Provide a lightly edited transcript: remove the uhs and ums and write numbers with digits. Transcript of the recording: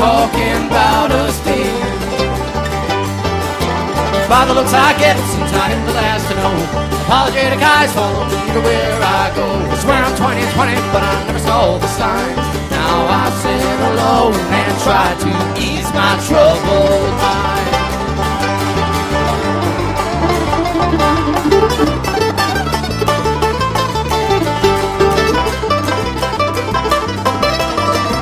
talking about us then. By the looks I get, since I am the last to know, apologetic eyes follow me to where I go. I swear I'm 20/20, but I never saw the signs. Now I sit alone and try to ease my troubled mind.